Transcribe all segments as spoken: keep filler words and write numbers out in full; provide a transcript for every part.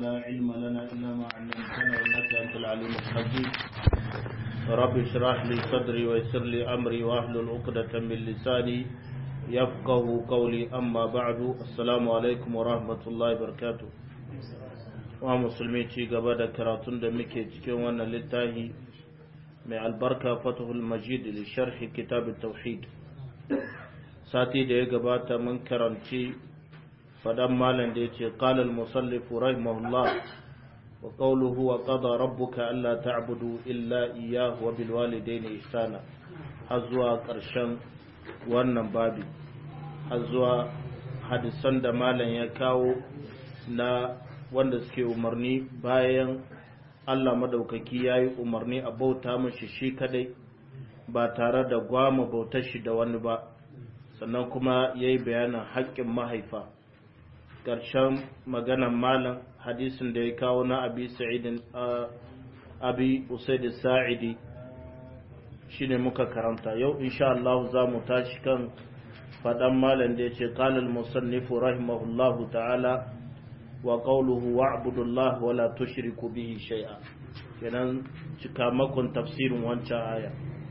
لا علم لنا إلا ما علمتنا إنك أنت العليم الحكيم. رب اشرح لي صدري ويسر لي أمري واحلل عقدة من لساني يفقه قولي. أما بعد، السلام عليكم ورحمة الله وبركاته. wa musulmi ci gaba da karatun da muke cikin wannan littafi mai albarka Fathul Majid li sharhi kitab at-tauhid. Sati da ya gabata mun karanci fadan malam da yace qala al-musannif rahimahullah wa qawluhu wa qada rabbuka alla ta'budu illa iyyahu wa bil walidayni ihsana, har zuwa karshen wannan babi, har zuwa hadisan da malam ya kawo na wanda suke umarni bayan Allah madaukaki ya yi umarni a bauta mashi shi kadai ba tare da gwama bautar shi da wani ba, sannan kuma ya yi bayanin haƙƙin mahaifa. ƙarshen maganan malam hadisin da ya kawo na abi sa'idin abi usaid sa'idi shine muka karanta. Yau insha Allah za mu tashi kan faɗan malam da ya ce qala al-musannifu rahimahullahu ta'ala wa qawluhu wa'budu Allah wa la tushriku bihi shay'a. Kenan cika makon tafsirin wancan aya.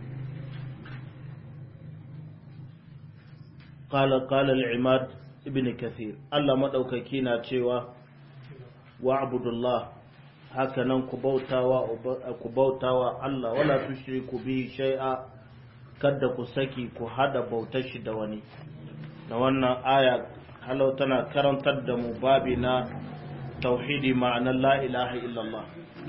qala qala al-imad ibn kathir, Allah madaukaki na cewa wa'budu Allah, haka nan ku bautawa ku bautawa Allah wa la tushriku bihi shay'a, kada ku saki ku hada bautar shi da wani. Na wannan aya halau tana karantar da mu babi na tauhidi ma'anar la ilaha illallah.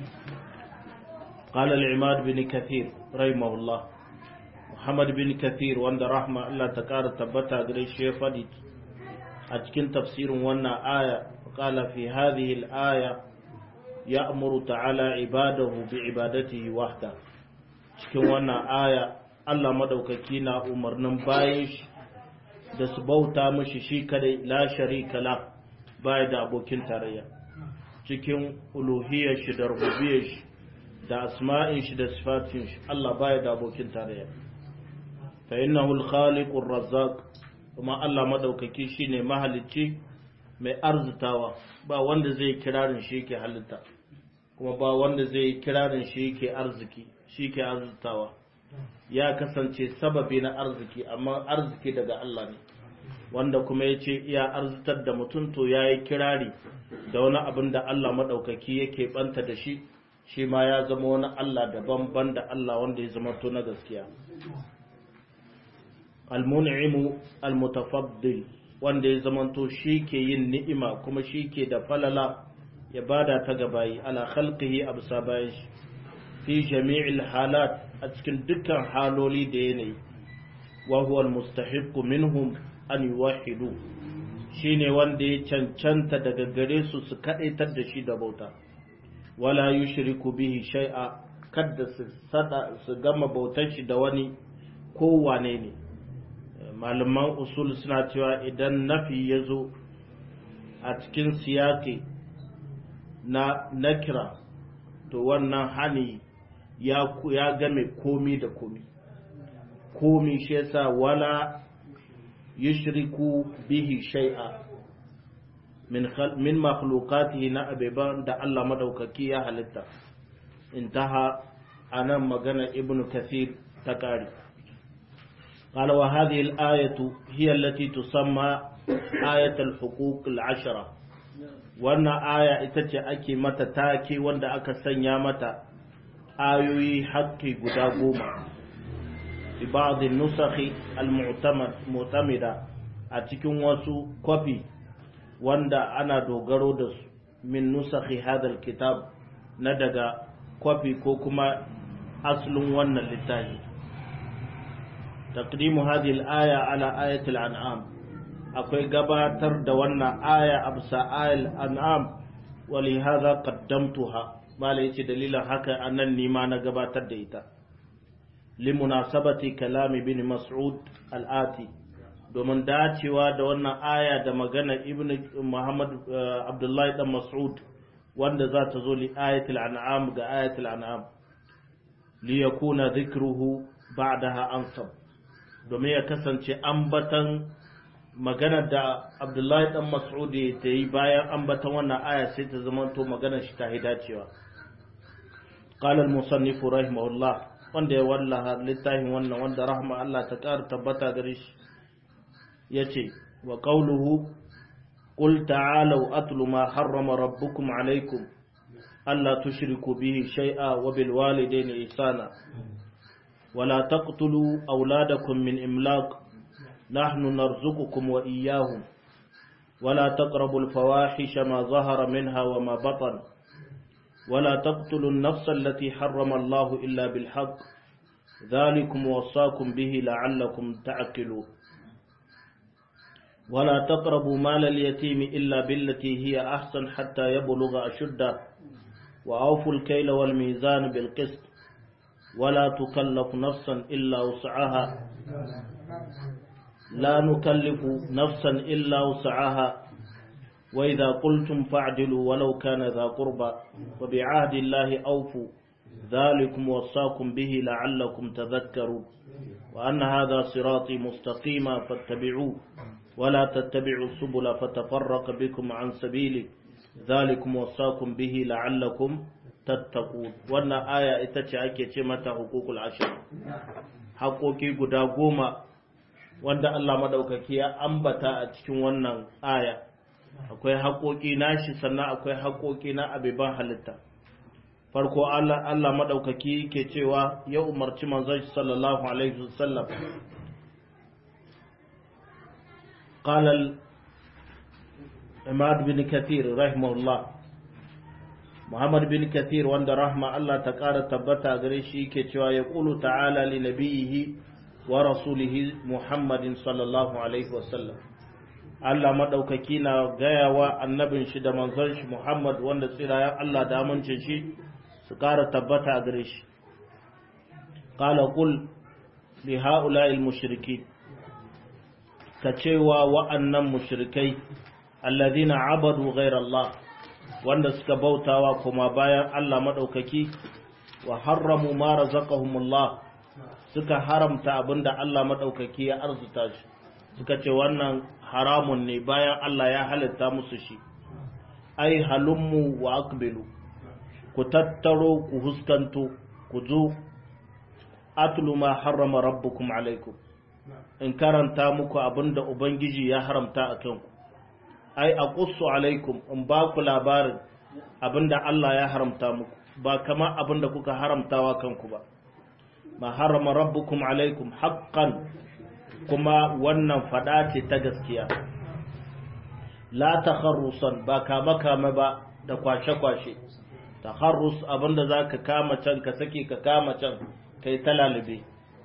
qala al-imad bin kathir rahimahullah, muhammad bin kathir wanda rahma Allah ta kara tabbata gare shi ya fadi a cikin tafsirin wannan aya, qala fi hadhihi al-aya ya'muru ta'ala ibadahu bi ibadatihi wahda. Cikin wannan aya Allah madaukaki na umarnin bayin shi da su bauta mashi shi kadai, la sharika la, baya da abokin tarayya cikin uluhiyar shi da rububiyar shi da asma'in shi da sifatin shi. Allah baya da abokin tarayya. fa innahu al-khaliqur razzaq, kuma Allah madaukaki shine mahalicci mai arzutawa. Ba wanda zai kirarin shi yake halitta, kuma ba wanda zai kirarin shi yake arziki, shi yake arzutawa. Ya kasance sababi na arziki, amma arziki daga Allah ne. Wanda kuma ya ce iya arzitar da mutum, to ya yi kirari da wani abin da Allah maɗaukaki yake ɓanta da shi, shi ma ya zama wani Allah daban ban da Allah wanda ya zama to na gaskiya. Al-mun'imu al-mutafaddil, wanda ya zama to shi ke yin ni'ima kuma shi ke da falala ya bada ta gabayi ala khalqihi absa bayan shi fi jami'il halat, a cikin dukkan haloli da yanayi. wa huwa almustahiqqu minhum an yuwahhidu, shine wanda ya cancanta daga gare su su kadaitar da shi da bauta. wala yushriku bihi shay'a, kada su sada su gama bautar shi da wani ko wane ne. malaman usul suna cewa idan nafi yazo a cikin siyaki na nakira, to wannan hani ya ya game komi da komi komi shi yasa wala yushriku bihi shay'a min min makhluqatihi, na abiban da Allah madaukaki ya halitta. intaha anan magana ibnu kathir ta kare. qala wa hadhihi al-ayatu hiya allati tusamma ayat al-huquq al-ashra. wannan aya ita ce ake mata take, wanda aka sanya mata ayoyi haƙƙi guda goma. fi ba'd an-nusakh al-mu'tamida, a cikin wasu kwafi wanda ana dogaro da su, min nusakh hadha al-kitab, na daga kwafi ko kuma aslun wannan littafi. taqdimu hadhihi al-aya ala ayati al-an'am, akwai gabatar da wannan aya a bisa ayal an'am, wa li hadha qaddamtuha, malai yace dalilan haka annan ni ma na gabatar da ita. li munasabati kalami bin mas'ud al-ati, domin dacewa da wannan aya da magana ibnu muhammad abdullahi dan mas'ud wanda za ta zo li ayatul an'am, ga ayatul an'am. li yakuna dhikruhu ba'daha ansab, domin ya kasance ambatan maganar da Abdullahi dan Mas'ud ta yi bayan ambatan wannan aya sai ta zama to maganar shi ta hidacewa qala al-musannif rahimahullah wanda ya wallaha littafin wannan wanda rahma Allah ta ƙara tabbata gare shi yace wa qawluhu qul ta'alu atlu ma harrama rabbukum alaykum alla tushriku bihi shay'a wa bil walidayni ihsana wa la taqtulu awladakum min imlaq nahnu narzuqukum wa iyyahum wa la taqrabu al fawahisha ma zahara minha wa ma batana ولا تقتلوا النفس التي حرم الله إلا بالحق ذلكم وصاكم به لعلكم تعقلون ولا تقربوا مال اليتيم إلا بالتي هي أحسن حتى يبلغ أشده وأوفوا الكيل والميزان بالقسط ولا تكلف نفسا إلا وسعها لا نكلف نفسا إلا وسعها وإذا قلتم فاعدلوا ولو كان ذا قربى وبعهد الله أوفوا ذلكم وصاكم به لعلكم تذكرون وأن هذا صراطي مستقيما فاتبعوه ولا تتبعوا السبل فتفرق بكم عن سبيله ذلكم وصاكم به لعلكم تتقون وأن آية اتتعك كمة حقوق العشر حقوقي قداغوما وأن الله مدوككي أنبتا أتكون وأن آية akwai haƙoƙi nashi sannan akwai haƙoƙi na abiban halitta farko Allah Allah madaukaki ke cewa ya umarci manzon sallallahu alaihi wasallam qala Imad bin Kathir rahimahullah Muhammad bin Kathir wanda rahma Allah ta ƙara tabbata gare shi ke cewa ya qulu ta'ala li nabiyhi wa rasulihi Muhammadin sallallahu alaihi wasallam Allah maɗaukaki na gaya wa annabin shi da manzon shi Muhammad wanda tsirayen Allah da amincin shi su ƙara tabbata a gare shi. Qala qul li ha'ula'il mushriki ka cewa wa'annan mushrikai alladhina abadu ghayra Allah wanda suka bautawa kuma bayan Allah maɗaukaki wa harramu ma razaqahumullah suka haramta abinda Allah maɗaukaki ya arzuta shi suka ce wannan haramun ne bayan Allah ya halitta musu shi ai halummu wa aqbilu ku tattaro ku huskanto ku zo atlu ma harrama rabbukum alaikum in karanta muku abinda ubangiji ya haramta a kanku ai aqussu alaikum in ba ku labarin abinda Allah ya haramta muku ba kama abinda kuka haramtawa kanku ba ma harrama rabbukum alaikum haqqan kuma wannan fada ce ta gaskiya la takharrusan ba kama kama ba da kwashe-kwashe takharrus abinda zaka kama can ka sake ka kama can kai talalube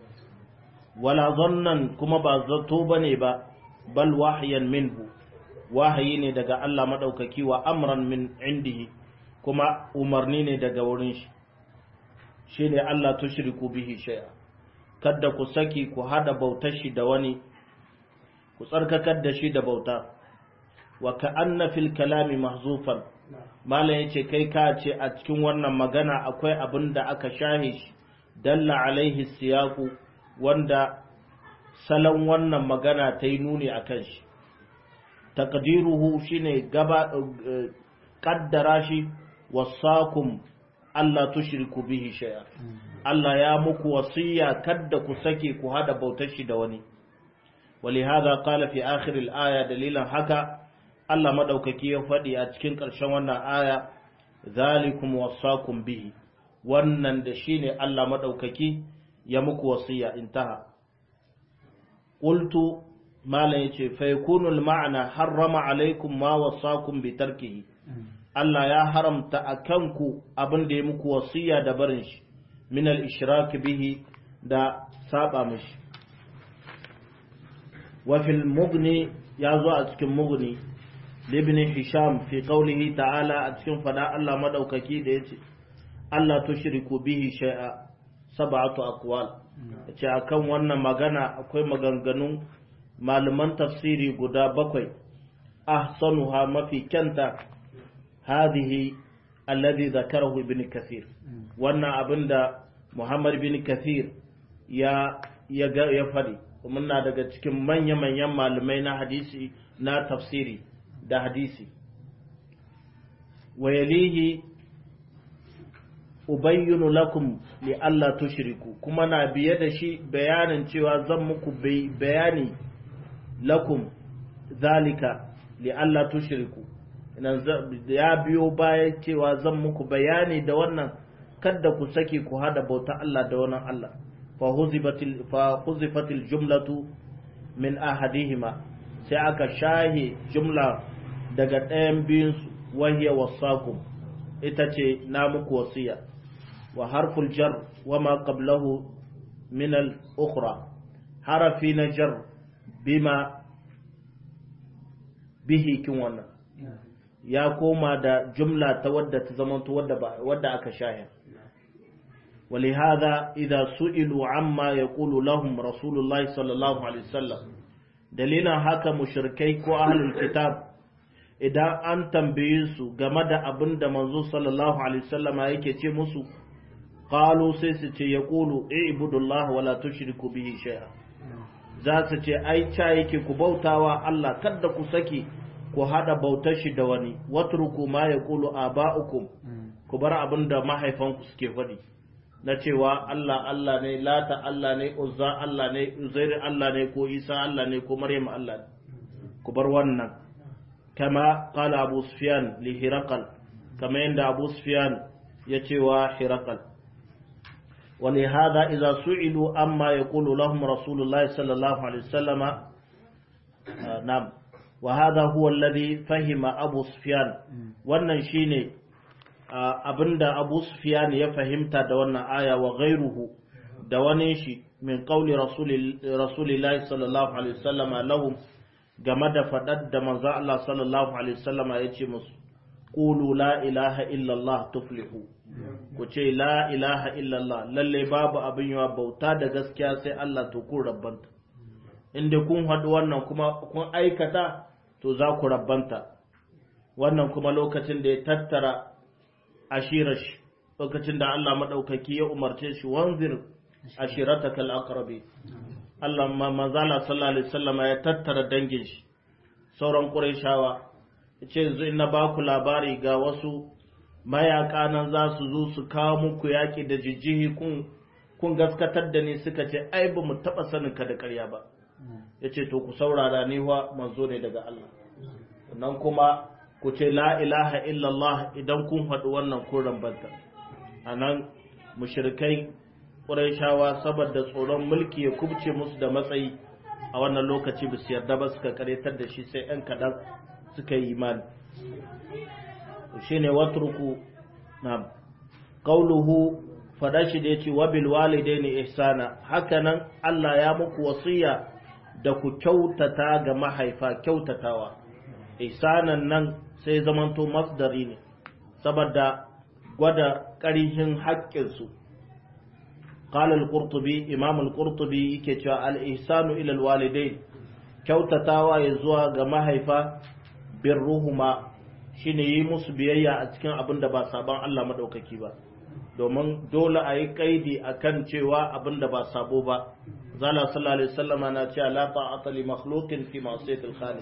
wala zannan kuma ba zato bane ba bal wahyan minhu wahayi ne daga Allah madaukaki wa amran min indihi kuma umarni ne daga wurin shi shine Allah tushriku bihi shay'a kada ku saki ku hada bautar shi da wani ku tsarkakar da shi da bauta wa ka'anna fil kalami mahzufan malan yace kai ka ce a cikin wannan magana akwai abin da aka shahe shi dalla alaihi siyaqu wanda salon wannan magana ta yi nuni akan shi taqdiruhu shine gaba kaddara shi wasakum Allah tushriku bihi shay'a Allah ya muku wasiya kada ku sake ku hada bautar shi da wani walihada qala fi akhir al-aya dalilan haka Allah madaukaki ya fadi a cikin ƙarshen wannan aya zalikum wasakum bihi wannan da shine Allah madaukaki ya muku wasiya intaha qultu malan yace fa yakunu al-ma'na harrama alaykum ma wasakum bi tarkihi Allah ya haramta akan ku abin da ya muku wasiya da barin shi min al-ishrak bihi da saba mishi wa fil mughni yazo a cikin mughni ibn hisham fi qawlihi ta'ala a cikin fada Allah madaukaki da yace Allah tushriku bihi shay'a sab'atu aqwal yace akan wannan magana akwai maganganun malaman tafsiri guda bakwai ahsanuha mafi kyanta hadhihi alladhi dhakarahu ibn kathir wannan abinda Muhammad bin Kathir ya ya ya fadi muna daga cikin manya-manyan malamai na hadisi na tafsiri da hadisi. wa yalihi ubayyinu lakum li alla tushriku, kuma na biye da shi bayanin cewa zan muku bayani lakum zalika li alla tushriku, ya biyo baya cewa zan muku bayani da wannan kada ku saki ku hada bauta Allah da wannan Allah. fa huzibatil fa huzifatil jumlatu min ahadihima, sai aka shahi jumla daga ɗayan biyun su, wahiya wasakum, ita ce na muku wasiya. wa harful jar wa ma qablahu min al ukhra, harafi na jar bima bihi kin wannan ya koma da jumla ta wadda ta zamanto wadda ba wadda aka shahir. ولهذا إذا سئلوا عما يقول لهم رسول الله صلى الله عليه وسلم دليلا هكا مشركي كو أهل الكتاب إذا أن تنبيسوا جمد أبند منزو صلى الله عليه وسلم هيك تيمسوا قالوا سيستي يقولوا اعبدوا الله ولا تشركوا به شيئا. زاستي أي شايك كبوتاوا الله كد كسكي ku hada bautar shi da wani, watruku ma yaqulu aba'ukum, ku bar abinda mahaifanku suke faɗi na cewa Allah Allah ne, Lata Allah ne, Uzza Allah ne, Uzair Allah ne, ko Isa Allah ne, ko Maryam Allah ne, ku bar wannan. Kama qala Abu Sufyan li Hiraqal, kama yanda Abu Sufyan ya ce wa Hiraqal. wa li hadha idza su'ilu amma yaqulu lahum Rasulullah sallallahu alaihi wasallam, nam wa hadha huwa alladhi fahima Abu Sufyan, wannan shine abinda Abu Sufyan ya fahimta da wannan aya, wa ghairuhu da wani shi, min qawli rasulillahi sallallahu alaihi wasallam lahum, game da fadar da manzo Allah sallallahu alaihi wasallam ya ce musu, qulu la ilaha illa Allah tuflihu, ku ce la ilaha illa Allah, lalle babu abin yawa bauta da gaskiya sai Allah, to ku rabbanta. Inda kun haɗu wannan kuma kun aikata, to za ku rabbanta. Wannan kuma lokacin da ya tattara ashirar shi, lokacin da Allah maɗaukaki ya umarce shi, wanzir ashirataka al-aqrabi. Allah manzala sallallahu alaihi wasallam ya tattara dangin shi, sauran Qurayshawa, yace yanzu in na ba ku labari ga wasu mayaka nan za su zo su kawo muku yaki da jijjihi, kun kun gaskatar da ni? Suka ce ai ba mu taba sanin ka da ƙarya ba. Yace to ku saurara, ni wa manzo ne daga Allah. Nan kuma ku ce la ilaha illallah, idan kun faɗi wannan kun rambanta. A nan mushrikai Qurayshawa saboda tsoron mulki ya kubce musu da matsayi a wannan lokaci ba su yarda ba, suka karetar da shi, sai ɗan kaɗan suka yi imani. Shi ne watruku na qauluhu, fada shi da yace wa bil walidaini ihsana, hakanan Allah ya muku wasiya da ku kyautata ga mahaifa, kyautatawa. Ihsanan nan sai zamanto masdari ne saboda gwada ƙarihin haƙƙinsu. قال القرطبي إمام القرطبي yake cewa al-ihsanu ila al-walidain, kyautatawa ya zuwa ga mahaifa, birruhuma shine yi musu biyayya a cikin abin da ba saban Allah madaukaki ba, domin dole a yi kaidi akan cewa abin da ba sabo ba. Zala sallallahu alaihi wasallam na cewa la ta'ata li makhluqin fi ma'siyatil khaliq,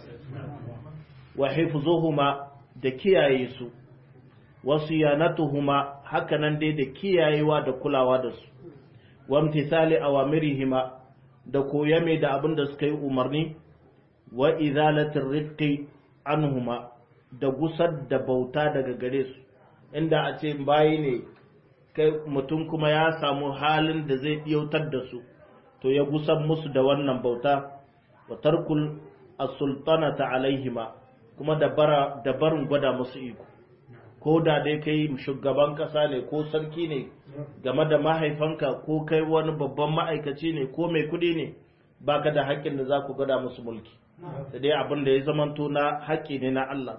wa hifzuhuma da kiyaye su, wa siyanatuhuma hakanan dai da kiyayewa da kulawa da su, wa imtithali awamirihima da koyame da abin da suka yi umarni, wa izalatir rizqi anhuma da gusar da bauta daga gare su. Inda a ce bayi ne kai mutum kuma ya samu halin da zai ɗiyautar da su, to ya gusar musu da wannan bauta. wa tarkul as-sultanata alaihima, kuma da bara da barin gwada musu iko. Ko da dai kai shugaban kasa ne ko sarki ne game da mahaifanka, ko kai wani babban ma'aikaci ne ko mai kudi ne, baka da haƙƙin da za ku gwada musu mulki, da dai abin da ya zamanto na haƙƙi ne na Allah.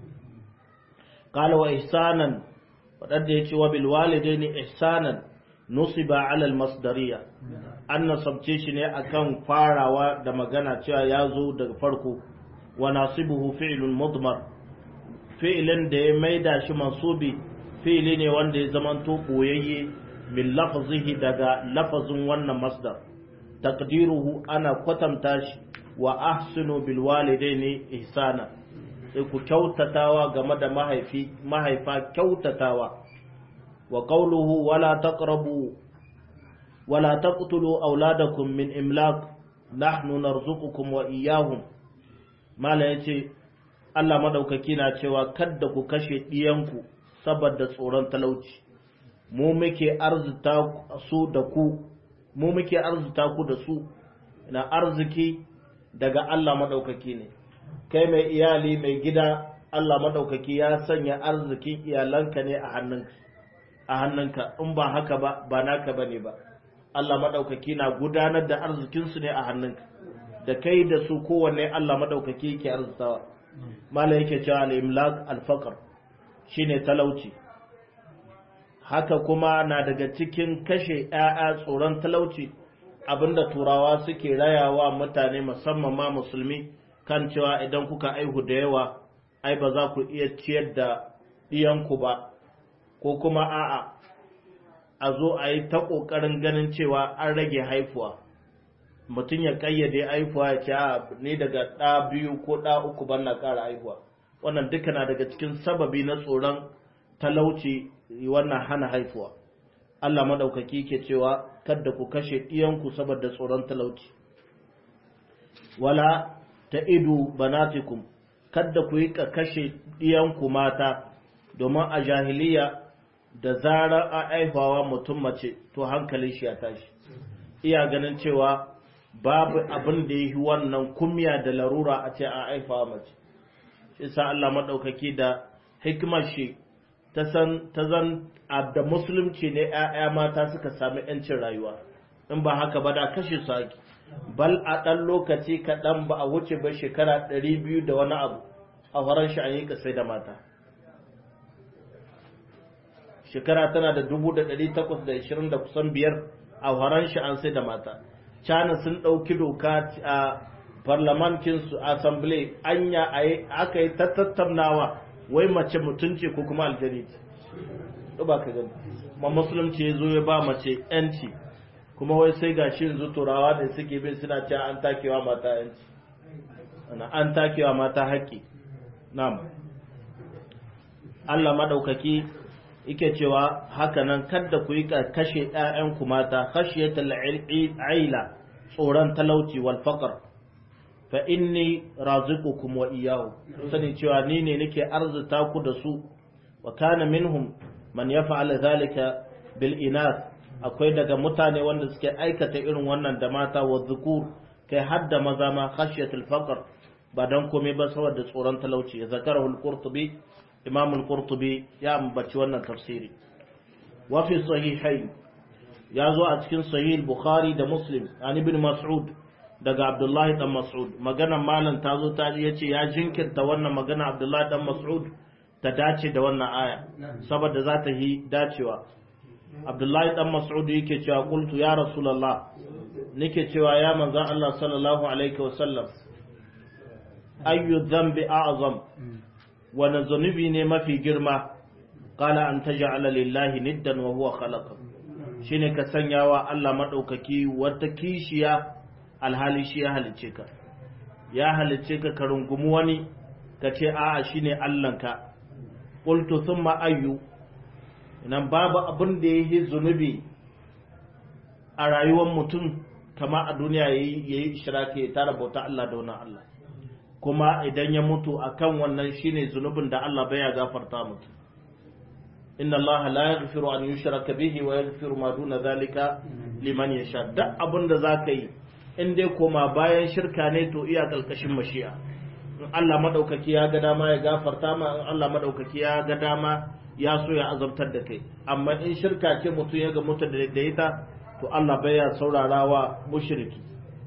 Qala wa ihsanan, wadanda yace wa bil walidaini ihsanan nusiba ala al masdariya, an nasabce shi ne akan farawa da magana cewa ya zo daga farko. Wa nasibuhu fi'lun mudmar, fi'ilin da ya maida shi mansubi fi'ili ne wanda ya zamanto boyayye min lafzihi daga lafazin wannan masdar. taqdiruhu ana kwatanta shi wa ahsinu bil walidaini ihsana sai ku kyautatawa game da mahaifi mahaifa kyautatawa wa qawluhu wala taqrabu wala taqtulu auladakum min imlaq nahnu narzuqukum wa iyyahum mala yace Allah madaukaki na cewa kada ku kashe diyanku saboda tsoron talauci mu muke arzuta su da ku mu muke arzuta ku da su na arziki daga Allah madaukaki ne kai mai iyali mai gida Allah madaukaki ya sanya arzikin iyalanka ne a hannunka a hannunka in ba haka ba ba naka bane ba Allah madaukaki na gudanar da arzikin su ne a hannunka da kai da su kowanne Allah madaukaki yake arzutawa mala yake cewa al-imlak al-faqr shine talauci haka kuma na daga cikin kashe ƴaƴa tsoron talauci abinda turawa suke rayawa mutane musamman ma musulmi kan cewa idan kuka aihu da yawa ai ba za ku iya ciyar da ɗiyanku ba ko kuma a'a a zo a yi ta ƙoƙarin ganin cewa an rage haifuwa mutum ya ƙayyade haifuwa ya ce a ni daga ɗa biyu ko ɗa uku ban na ƙara haifuwa wannan duka na daga cikin sababi na tsoron talauci wannan hana haifuwa Allah madaukaki ke cewa kada ku kashe ɗiyanku saboda tsoron talauci wala ta idu banatikum kada ku yi kashe ɗiyanku mata domin a jahiliya da zarar a aifawa mutum mace to hankali shi ya tashi iya ganin cewa babu abin da yi wannan kumya da larura a ce a aifawa mace shi sa Allah madaukaki da hikimar shi ta san ta zan da musulunci ne ƴaƴa mata suka sami yancin rayuwa in ba haka ba da kashe su ake bal a ɗan lokaci kaɗan ba a wuce ba shekara ɗari biyu da wani abu a horon shi an yi kasai da mata shekara tana da dubu da ɗari takwas da ishirin da kusan biyar a horon shi an sai da mata cana sun ɗauki doka a parlamentinsu assembly anya aka yi ta tattaunawa wai mace mutunci ko kuma aljani ce ba ka gani ma musulunci ya zo ya ba mace yanci kuma wai sai ga shi yanzu turawa da suke bin suna cewa an takewa mata yanci an takewa mata haƙƙi na'am Allah madaukaki yake cewa haka nan kada ku yi kashe ƴaƴanku mata khashiyatal aila tsoron talauci wal faqr fa inni raziqukum wa iyyahu sani cewa ni ne nake arzuta ku da su wa kana minhum man yaf'al zalika bil inath akwai daga mutane wanda suke aikata irin wannan da mata wa dhukur kai hadda maza ma khashyatul faqr ba dan komai ba saboda tsoron talauci zakarahu al-qurtubi imam al-qurtubi ya ambaci wannan tafsiri wa fi sahihain ya zo a cikin sahih bukhari da muslim an ibn mas'ud daga abdullahi dan mas'ud maganar malam ta zo ta yace ya jinkirta wannan magana abdullahi dan mas'ud ta dace da wannan aya saboda za ta yi dacewa abdullahi dan mas'ud yake cewa qultu ya rasulullah nake cewa ya manzon Allah sallallahu alaihi wasallam ayyu dhanbi a'zam wani zunubi ne mafi girma qala an taj'ala lillahi niddan wa huwa khalaqa shine ka sanyawa Allah madaukaki wata kishiya alhali shi ya halice ka ya halice ka ka rungumi wani ka ce a'a shine Allahnka qultu thumma ayyu nan babu abin da yake zunubi a rayuwar mutum kama a duniya yayi yayi shirake ya tara bauta Allah da wannan Allah kuma idan ya mutu akan wannan shine zunubin da Allah baya gafarta mutum inna Allah la yaghfiru an yushraka bihi wa yaghfiru ma duna zalika liman yasha da abin da zaka yi in dai koma bayan shirka ne to iya kalkashin mashi'a in Allah madaukaki ya ga dama ya gafarta ma in Allah madaukaki ya ga dama ya so ya azabtar da kai amma in shirka ce mutum ya ga mutum da ita to Allah baya saurarawa mushriki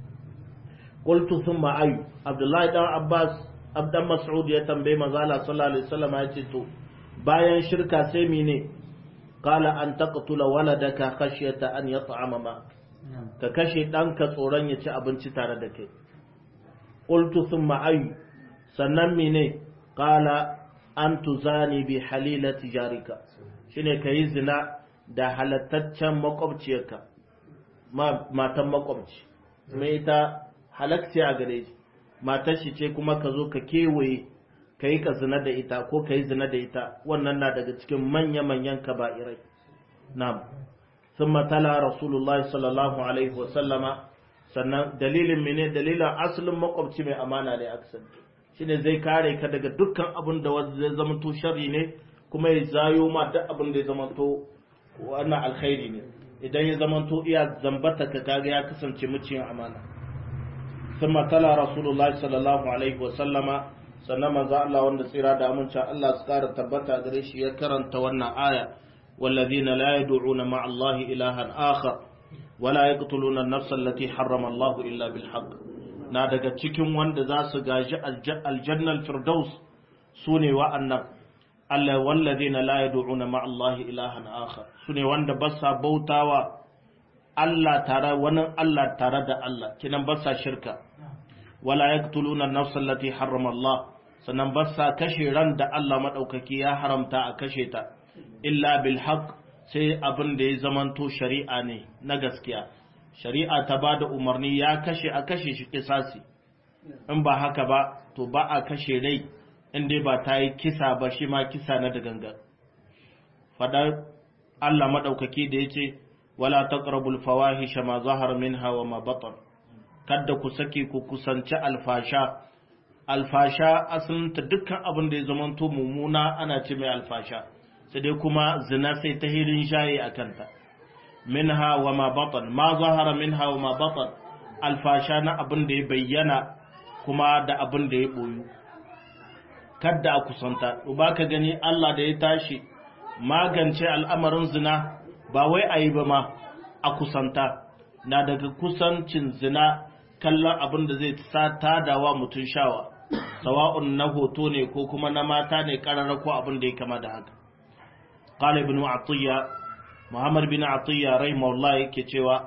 qultu thumma ay Abdullahi dan Abbas Abdan Mas'ud ya tambaye manzo Allah sallallahu alaihi wasallam ya ce to bayan shirka sai mene qala an taqtula waladaka khashyata an yat'ama ma ka kashe ɗanka tsoron ya ci abinci tare da kai qultu thumma ay sannan mene qala an tuzani bi halilati jarika shine kai zina da halattaccen makwabciyarka matan makwabci mai ita halakci a gare shi matar shi ce kuma ka zo ka kewaye ka yi ka zina da ita ko ka yi zina da ita wannan na daga cikin manya-manyan kaba'irai na'am sun matala rasulullahi sallallahu alaihi wasallama sannan dalilin mene dalilin asalin makwabci mai amana ne aksan shine zai kare ka daga dukkan abin da zai zama to sharri ne kuma ya zayo ma duk abin da ya zama to wannan alkhairi ne idan ya zama to iya zambata ka kaga ya kasance muciyin amana sun matala rasulullahi sallallahu alaihi wasallama sannan manzo Allah wanda tsira da amincin Allah su kara tabbata gare shi ya karanta wannan aya wallazina la yad'una ma'a Allah ilahan akhar wala yaqtuluna an-nafsa allati harrama Allah illa bil haqq na daga cikin wanda za su gaji aljannal firdaus sune wa'annan Allah wallazina la yad'una ma'a Allah ilahan akhar sune wanda ba sa bautawa Allah tare wani Allah tare da Allah kinan ba sa shirka wala yaqtuluna an-nafsa allati harrama Allah sannan ba sa kashe ran da Allah madaukaki ya haramta a kashe ta illa bil haqq sai abin da ya zamanto shari'a ne na gaskiya shari'a ta bada umarni ya kashe a kashe shi kisasi in ba haka ba to ba a kashe rai in dai ba ta yi kisa ba shi ma kisa na da gangan fadar Allah madaukaki da yace wala taqrabul fawahisha ma zahara minha wa ma batan kada ku saki ku kusanci alfasha alfasha asalinta dukkan abin da ya zamanto mummuna ana ce mai alfasha sai dai kuma zina sai ta hirin shayi a kanta minha wa ma batan ma zahara minha wa ma batan alfasha na abin da ya bayyana kuma da abin da ya boyu kada a kusanta ba ka gani Allah da ya tashi magance al'amarin zina ba wai a yi ba ma a kusanta na daga kusancin zina kallon abin da zai sa tadawa mutum shawa sawa'un na hoto ne ko kuma na mata ne karara ko abin da ya kama da haka qala ibn atiyya muhammad bin atiyya rahimahullah yake cewa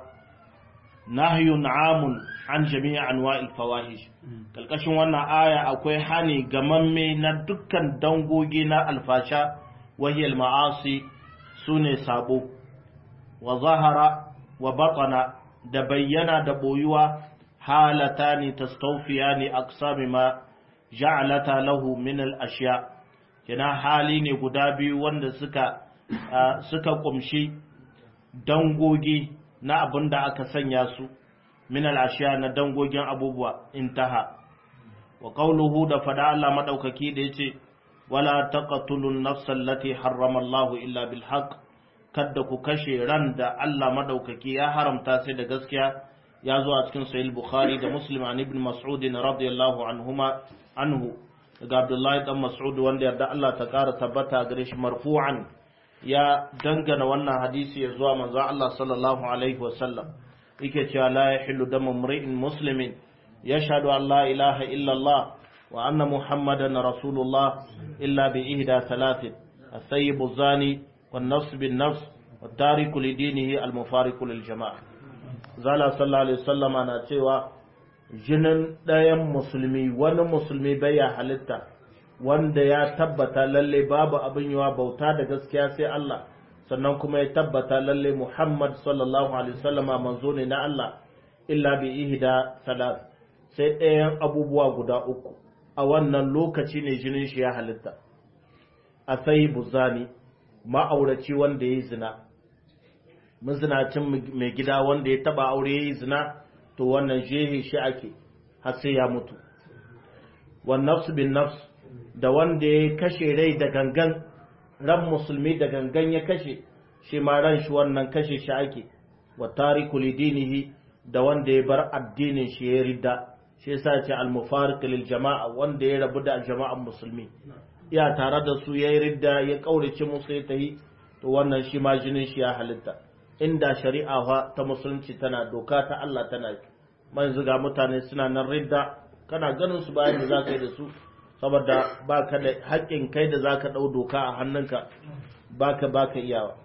nahyun amun an jami'i anwa'il fawahish kalkashin wannan aya akwai hani gamamme na dukkan dangogi na alfasha wahiyal ma'asi sune sabo wa zahara wa batana da bayyana da boyuwa halatani tastawfiyani aqsami ma ja'alata lahu min al-ashya kina hali ne guda biyu wanda suka suka kumshi dangogi na abinda aka sanya su min al-ashya na dangogin abubuwa intaha wa qawluhu da fada Allah madaukaki da yace wala taqtulun nafsa allati harrama Allah illa bil haqq kada ku kashe ran da Allah madaukaki ya haramta sai da gaskiya ya zo a cikin sahih bukhari da muslim an ibn mas'ud radiyallahu anhuma anhu daga abdullahi dan mas'ud wanda yarda Allah ta kara tabbata gare shi marfu'an ya dangana wannan hadisi ya zuwa manzo Allah sallallahu alaihi wasallam yake cewa la yahillu damu mri'in muslimin yashhadu an la ilaha illa Allah wa anna muhammadan rasulullah illa bi ihda thalathin as-sayyib az-zani wan-nafs bin-nafs wat-tariku li dinihi al-mufariqu lil-jama'a zala sallallahu alaihi wasallama na cewa jinin ɗayan musulmi wani musulmi bai ya halitta wanda ya tabbata lalle babu abin yawa bauta da gaskiya sai Allah sannan kuma ya tabbata lalle Muhammad sallallahu alaihi wasallama manzo ne na Allah illa bi ihda salat sai ɗayan abubuwa guda uku a wannan lokaci ne jinin shi ya halitta a sai buzani ma'auraci wanda ya yi zina mazinacin mai gida wanda ya taba aure ya yi zina to wannan jehe shi ake har sai ya mutu wan nafs bin nafs da wanda ya kashe rai da gangan ran musulmi da gangan ya kashe shi ma ran shi wannan kashe shi ake wa tariku lidinihi da wanda ya bar addinin shi ya ridda shi yasa ce al mufariq lil jama'a wanda ya rabu da jama'an musulmi iya tare da su ya ridda ya kaurace musu ya tahi to wannan shi ma jinin shi ya halitta inda shari'a ta musulunci tana doka ta Allah tana man zuga mutane suna nan ridda kana ganin su bayan da zaka yi da su saboda baka da haƙƙin kai da zaka dau doka a hannunka baka baka iyawa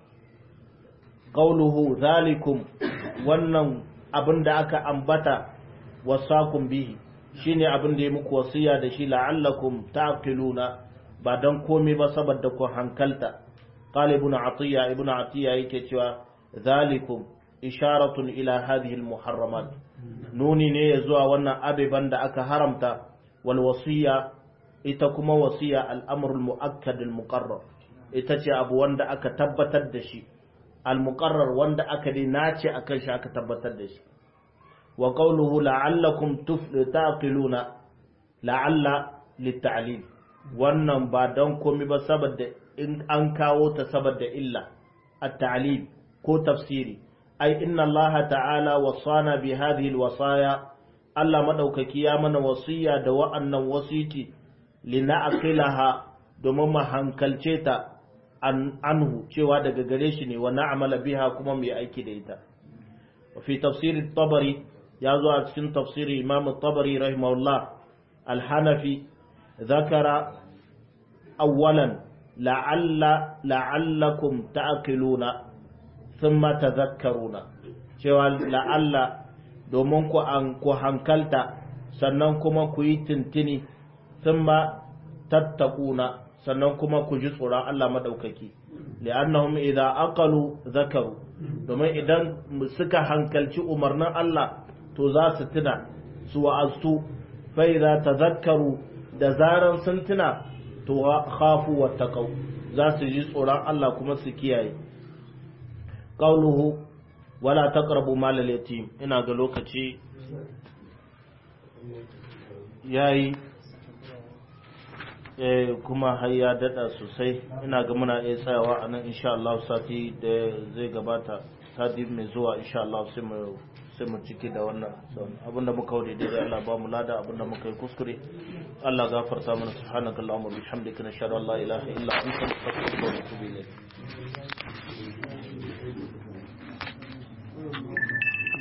qauluhu zalikum wannan abin da aka ambata wasakum bihi shine abin da ya muku wasiya da shi la'allakum taqiluna ba dan komai ba saboda ku hankalta qala ibn atiya ibn atiya yake cewa ذلكم إشارة إلى هذه المحرمات nuni ne ya zuwa wannan abiban da aka haramta wal wasiya ita kuma wasiya al'amrul mu'akkad al muqarrar ita ce abu wanda aka tabbatar da shi al muqarrar wanda aka dai nace akan shi aka tabbatar da shi wa qawluhu la'allakum taqiluna la'alla litta'lil wannan ba dan komai ba saboda in an kawo ta saboda illa at-ta'lil ko tafsiri ai inna Allah ta'ala wasana bi hadhihi al-wasaya Allah madaukaki ya mana wasiya da wa'annan wasiti lina'qilaha domin mu hankalce ta anhu cewa daga gare shi ne wa na'mala biha kuma mu yi aiki da ita wa fi tafsir at-tabari ya zo a cikin tafsiri Imam at-Tabari rahimahullah al-Hanafi zakara awwalan la'alla la'allakum ta'qiluna thumma tadhakkaruna cewa la'alla domin ku an ku hankalta sannan kuma ku yi tintini thumma tattaquna sannan kuma ku ji tsoron Allah madaukaki li'annahum idza aqalu zakaru domin idan suka hankalci umarnin Allah to za su tuna su wa'azu fa idza tadhakkaru da zaran sun tuna to khafu wattaqu za su ji tsoron Allah kuma su kiyaye qauluhu wala taqrabu mal al-yatim ina ga lokaci yayi eh kuma har ya dada sosai ina ga muna iya tsayawa anan insha Allah sati da zai gabata sati mai zuwa insha Allah sai mu sai mu ciki da wannan abinda muka wuce dai Allah ba mu lada abinda muka yi kuskure Allah gafarta mana subhanakallahumma bihamdika nashhadu an la ilaha illa anta astaghfiruka wa atubu ilayk